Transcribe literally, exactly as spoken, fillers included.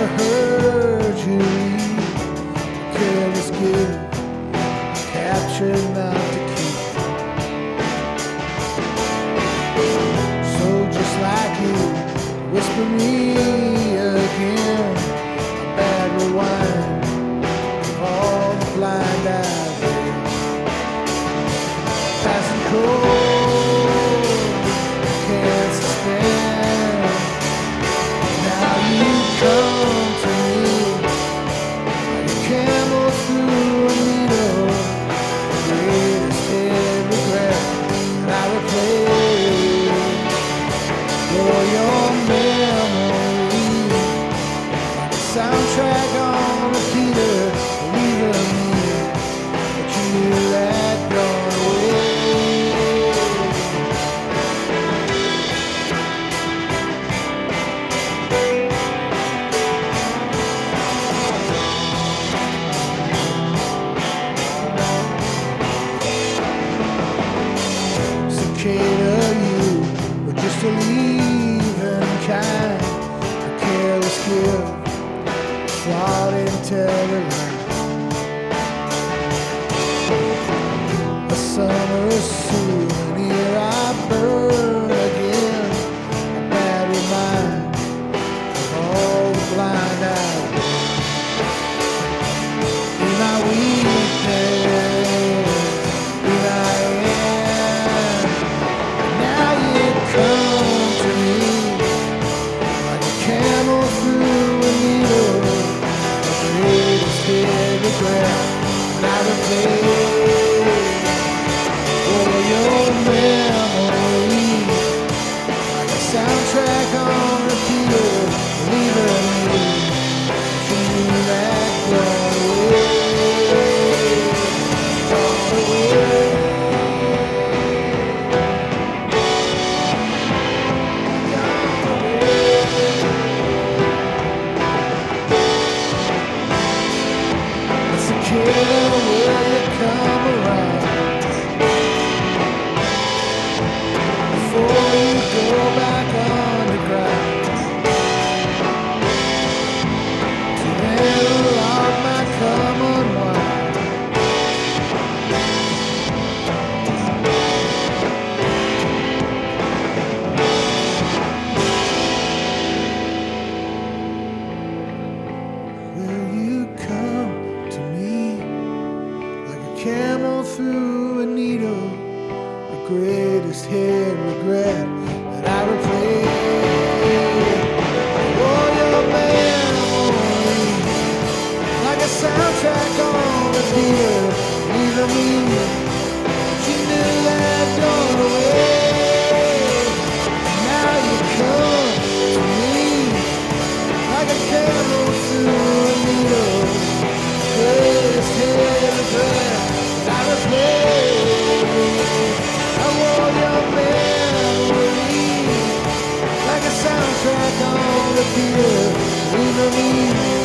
never heard you leave. Careless gift, captured not to keep. So just like you, whisper me again, a bad rewind of all the blind eyes, passing cold, can't suspend. Now you come to me like a camel through a needle, the greatest hid regret that I replay for your memory, like a soundtrack on repeater, leaving me, but you knew that gone away. Cicada, you were just a leaving kind, a careless gift, flawed intelligence. A summer souvenir I burn again, a bad reminder of all the blind eyes. Be my weakness, be my end. Now you come to me like a camel through a needle, the greatest hid regret that I replay for your memory, like a soundtrack on repeater, leaving me, but you knew that gone away, gone away. Cicada, will you come around before you go back underground to analog my common wine? Will you come to me like a camel through a needle, the greatest hid regret that I replay for your memory, like a soundtrack on repeater, leaving me, but you knew that gone away. Now you come to me like a camel through a needle, greatest hid regret that I replay. I wore your memory like a soundtrack on repeater, leaving me.